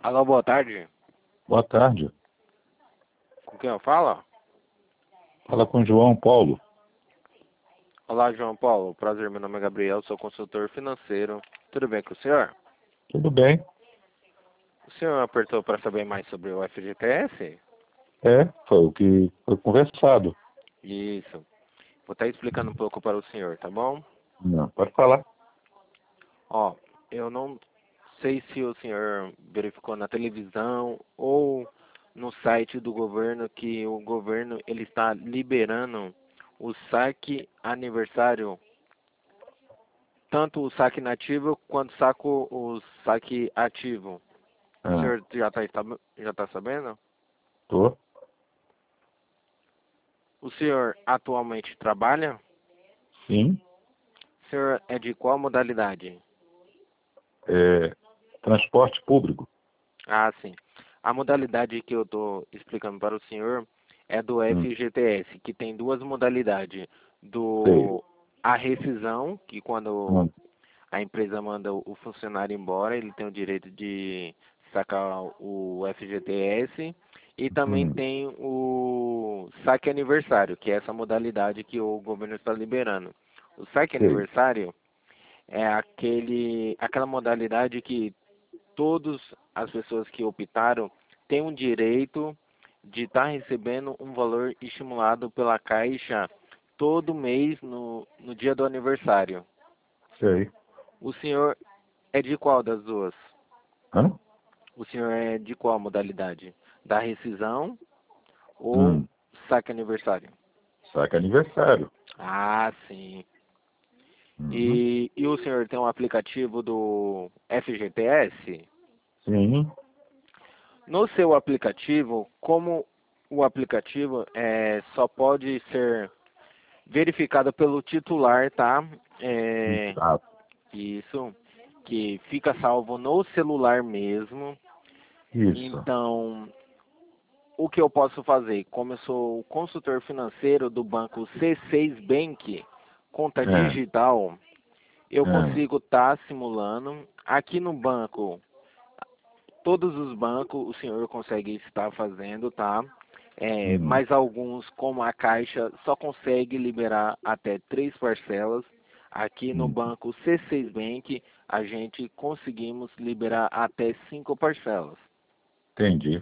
Alô, boa tarde. Boa tarde. Com quem eu falo? Fala com João Paulo. Olá, João Paulo. Prazer, meu nome é Gabriel, sou consultor financeiro. Tudo bem com o senhor? Tudo bem? O senhor apertou para saber mais sobre o FGTS? Foi o que foi conversado. Isso. Vou estar explicando um pouco para o senhor, tá bom? Não, pode falar. Ó, eu não sei se o senhor verificou na televisão ou no site do governo que o governo ele está liberando o saque aniversário, tanto o saque inativo quanto o saque ativo. O Ah, senhor já tá sabendo? tô. O senhor atualmente trabalha? Sim. O senhor é de qual modalidade? Transporte público. Ah, sim. A modalidade que eu estou explicando para o senhor é do Hum, FGTS, que tem duas modalidades. sei. A rescisão, que quando Hum, a empresa manda o funcionário embora, ele tem o direito de sacar o FGTS. E também hum, tem o saque aniversário, que é essa modalidade que o governo está liberando. O saque sei. aniversário é aquela modalidade que todas as pessoas que optaram têm o direito de estar recebendo um valor estimulado pela Caixa todo mês no dia do aniversário. Sei. O senhor é de qual das duas? Hã? O senhor é de qual modalidade? Da rescisão ou Hum, saque aniversário? saca aniversário. Ah, sim. Uhum. E o senhor tem um aplicativo do FGTS? Sim. No seu aplicativo, como o aplicativo só pode ser verificado pelo titular, tá? É, Exato. isso, que fica salvo no celular mesmo. Isso. Então, o que eu posso fazer? Como eu sou o consultor financeiro do banco C6 Bank, conta É, digital, eu é. consigo estar simulando. Aqui no banco, todos os bancos o senhor consegue estar fazendo, tá? Hum, Mas alguns, como a Caixa, só consegue liberar até 3 parcelas. Aqui no hum. banco C6 Bank, a gente conseguimos liberar até 5 parcelas. Entendi.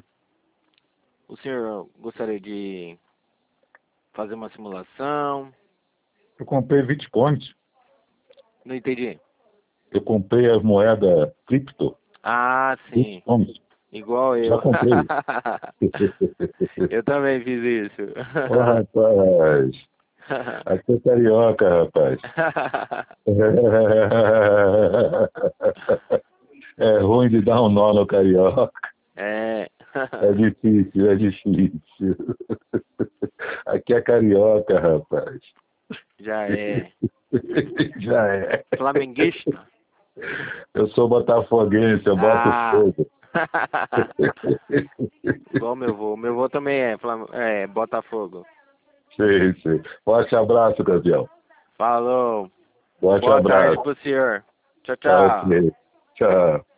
O senhor gostaria de fazer uma simulação? Eu comprei bitcoins. Não entendi. Eu comprei as moedas cripto. Ah, sim. Bitcoins. Igual Já eu. comprei. Eu também fiz isso. Ô, rapaz. Aqui é carioca, rapaz. É ruim de dar um nó no carioca. É. É difícil, é difícil. Aqui é carioca, rapaz. Já é. Já é. Flamenguista? Eu sou botafoguense, eu boto Ah! fogo. Igual meu vô. Meu vô também é Botafogo. Sei, sei. Forte abraço, campeão. Falou. Forte Boa tarde abraço. pro senhor. Tchau, Ok. tchau. Tchau.